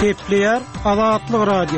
Kepler Azatlyk Radio.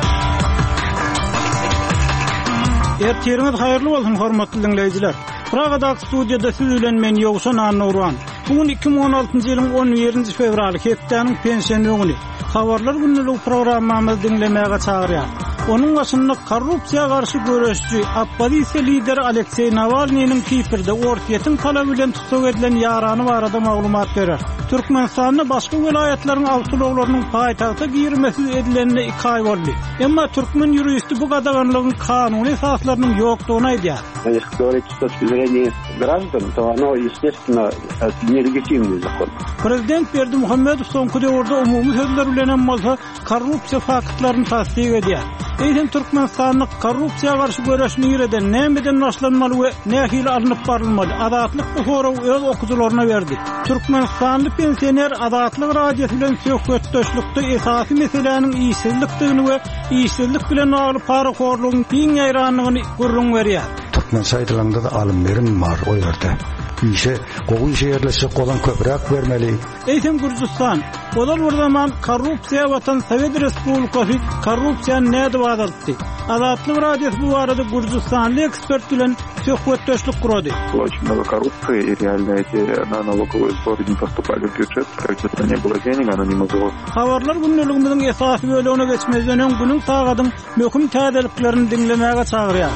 Ertiriniz hayırlı bolsun hormatly dinleyijiler. Pragada studiýada siz bilen men Ýogşan Anurwan. Bugün 2016-njy ýylyň 17 fevraly hepdeniň pensiýa güni. Habarlar günlük programmamyzy dinlemäge çagyrýar. Onun başında korrupsiýa garşy görüşçü opposisiýa lideri Aleksey Navalnyň Kiprde ortaýetin talap bilen tutsak edilen ýarany barada maglumat berer. Türkmenistanyň başga welaýatlaryň awtologlarynyň paýtagta girmesi edilenine 2 ay boldy. Emma türkmen ýuristi bu gadaganlygyň kanuny esaslarynyň ýokdugyny aýdýar. Если говорить с точки зрения граждан, то оно, естественно, нелегитимный закон. Prezident Berdimuhammedow soňky döwürde umumy sözler bilen bolsa korrupsiýa faktlaryny tasdik edýär. Eýsem Türkmenistanyň korrupsiýa garşy görüşini ýerden nämeden başlanmaly we nähili alınıp barylmaly? Adatlyk bu soraw öz okuwçylaryna berdi. Türkmenistanly pensioner Adatlyk radiosu bilen söhbetdeşlikde esasy meseleniň işsizlikdigini we işsizlik bilen bagly parakorlugyň piň ýaýranlygyny görüň berýär. Türkmen saytlarında da alım verim var o yerde. İşe, qoğu işe yerleşik olan köprek vermeli. Eýsem Gürcistan, olar bir zaman korrupsiýa watan Sowet Respublikasy korrupsiýa näde wagtdy. Adatlyk radiosu bu arada Gürcistanly ekspert bilen söhbetdeşlik kurady. Очень много коррупции, и реально эти налоговые сборы не поступали в бюджет, правительство не было денег, оно не могло. Habarlar günlüğümizin esasy bölümine geçmezden öň günün tagadyň möhüm täzeliklerini dinlemäge çagyrýar.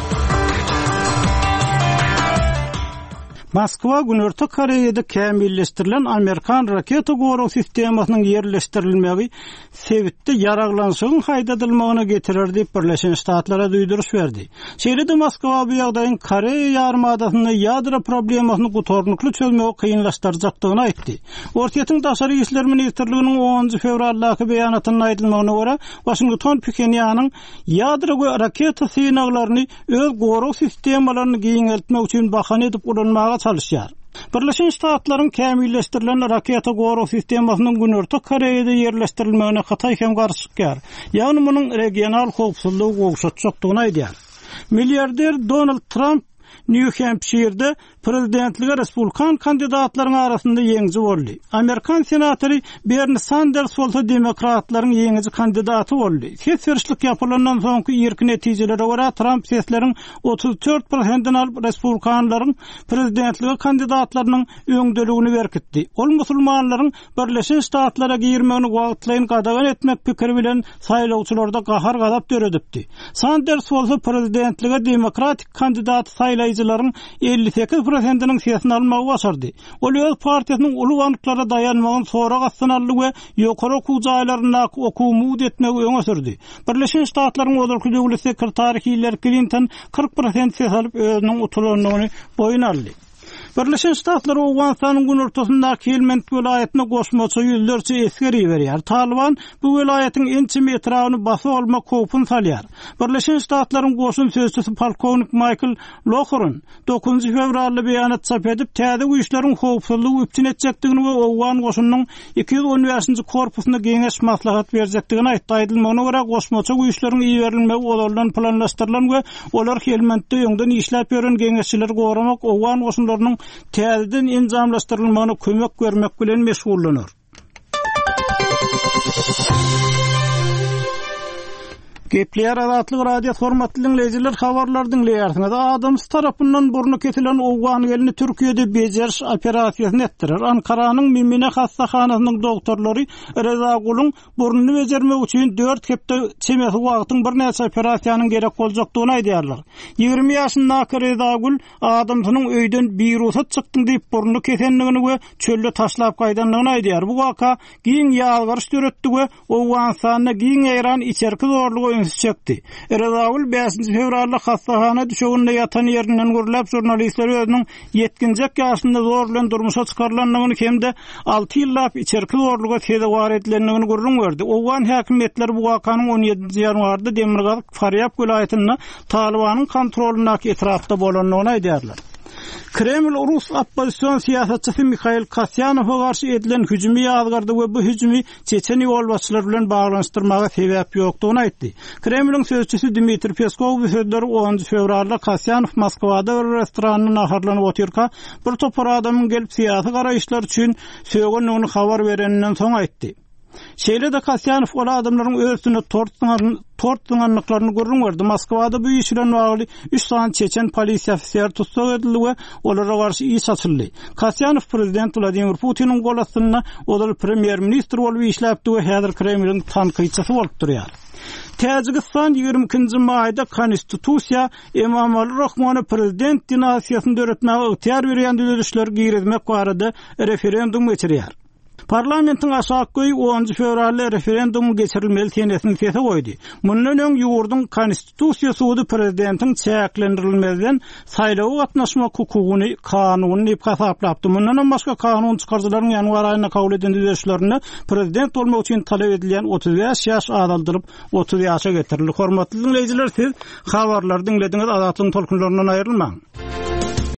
Moskwa Günörtü Koreýada kämilleşdirilen Amerikan raketa goraw sistemasynyň ýerleşdirilmegi sebitde ýaraglanşygyň haýdadylmagyna getirir diýip Birleşen Ştatlara duýduruş berdi. Şeýlede Moskwa bu ýagdaýyň Koreýa ýarymadasyny ýadro problemasyny gutornukly çözmegi kynlaşdyrjakdygyny aýtdy. Ortaýetin daşary işler ministrliginiň 10 fevraldaky beýanatyna aýdylmagyna görä, Washington Pchenýanyň ýadro raketa synaglaryny öz goraw sistemalaryny giňeltmek üçin bahane edip ulanmaga çalışýar. Birleşen Ştatlaryň kämilleşdirilen raketa goraw sistemasynyň Günörtü Koreýada ýerleşdirilmegine Hatay hem garşykýar. Ýagny munyň regional howpsuzlygy gowşatjakdygyny aýdýar. Milliarder Donald Trump New Hampshire'de prezidentlige Respublikan kandidatlaryň arasynda ýeňji boldy. Amerikan senatory Bernie Sanders bolsa demokratlaryň ýeňji kandidaty boldy. Seçilişlik ýapylandan soňky ýerki netijelere görä Trump sesleriň 34%-ni alyp Respublikanlaryň prezidentlige kandidatlarynyň öňdeligini berkitdi. Ol musulmanlaryň Birleşen Ştatlara girmegini wagtlaýyn gadagan etmek pikiri bilen saýlawçylarda gahar gadap döredipdi. Sanders bolsa prezidentlige demokratik kandidat saýlaýjylaryň 58%-niň sesini almagy başardy. Ol öz partiýasynyň uly wagtlara dayanmagyň sonra gatnaly we ýokary okuw jaýlaryna okuwmud etmegi öňe sürdi. Birleşen Ştatlaryň Ozalky döwlet sekretary Hillary Clinton 40% ses alyp özüniň utulanlygyny boýun aldy. Birleşen Ştatlar Awganistanyň günürtüsindäki Helmand welaýatyna goşmaça ýüzlerçe eskeri berýär. Taliban bu welaýatyň ençe metrawyny basy almak howpun salýar. Birleşen Ştatlaryň goşun sözçüsü polkownik Michael Lochran 9 fevralda beýanat çap edip täze güýçleriň howpsuzlygy üçin etjekdigini we Awgan goşunyň 215-nji korpusyna geňeş maslahat berjekdigini aýtdy. Aýdylmagyna görä goşmaça güýçleriň iýerilmegi olardan planlaşdyrylan we olar Helmandda ýöňden işläp ýören geňeşçiler goramak Awgan goşunlarynyň täzeden enzamlaşdyrylmagyna kömek bermek bilen meşgullanýar. Kepler Azatlyk radio hormatly dinleyijiler, habarlar dinleýärsiňiz. Adams tarapyndan burnu ketilen Awgan gelini Türkiýede bejeriş operasiýasyny etdirer. Ankaranyň Mimine hastahanasynyň doktorlary Reza Gul'un burnunu bejermek üçin 4 hepde çemesi wagtyň bir näçe operasiýanyň gerek boljakdygyny aýdýarlar. 20 ýaşyndaky Reza Gul adamsynyň öýden bir ruhsat çykdyň diýip burnunu kesenligini we çölde taşlap gaýdanlygyny aýdýar. Bu waka giň ýalgyryş döretdi we Awganistanyna giň ýaran içerki zorlugy çekdi. Eredawul 5 fevralda hastahana düşeginde yatan ýerinden görülip jurnalistler özüniň yetkinjek ýaşynda zor bilen durmuşa çykarlanmagyny hemde 6 ýyllap içerki zorluga tedawar edilenligini görüň berdi. Awgan häkimetleri bu wakanyň 17 ýanwarda Demirgaz Faryab welaýatyna Talibanyň kontrolündaky etrafda bolanlygyny aýdýarlar. Kreml Rus oppozisiýon siýasatçysy Mikhail Kasyanowa garşy edilen hüjümi ýazgardy we bu hüjümi Çeçen ýolbaşçylar bilen baglanşdyrmaga sebäp ýokdugyny aýtdy. Kremliň sözçüsü Dmitri Peskov bu sözleri 10 fevralda Kasyanow Moskwada bir restoranyna naharlanyp oturka bir topar adamyň gelip siýasy garaýşlar üçin söýgenligini habar bereninden soň aýtdy. Şeýle de Kasyanov ola adamlaryň özüne tortdyňanlyklaryny görüňberdi. Moskwada bu iş bilen bagly 3 san çeçen polisiýa ofiseri tutsak edildi we olara garşy iş açyldy. Kasyanov prezident Vladimir Putiniň golasyna olar premier ministr bolup işläpdi we häzir Kremliň tanqyçysy bolup durýar. Täjikistan 22-nji maýda konstitusiýa Emomali Rahmony prezident dinasiýasyny döretmäge ygtyar berýän düzüşler girizmek barada referendum geçirýär. Parlamentin aşağı 10 fevralda referendum geçirilmeli tenesini sese koydu. Bundan öň ýurdun konstitusiýa sudy prezidentin çäklendirilmeden saýlawa gatnaşmak hukugyny kanunyny hasaplapdy. Bundan başga kanun çykarjylaryň ýanwar aýyna kabul eden düzüşlerini prezident bolmak üçin talep edilen 35 ýaş adaldyryp 30 ýaşa getirildi. Hormatly dinleýijiler, siz habarlary dinlediňiz, Azatlyň tolkunlarynyň aýrylmaň.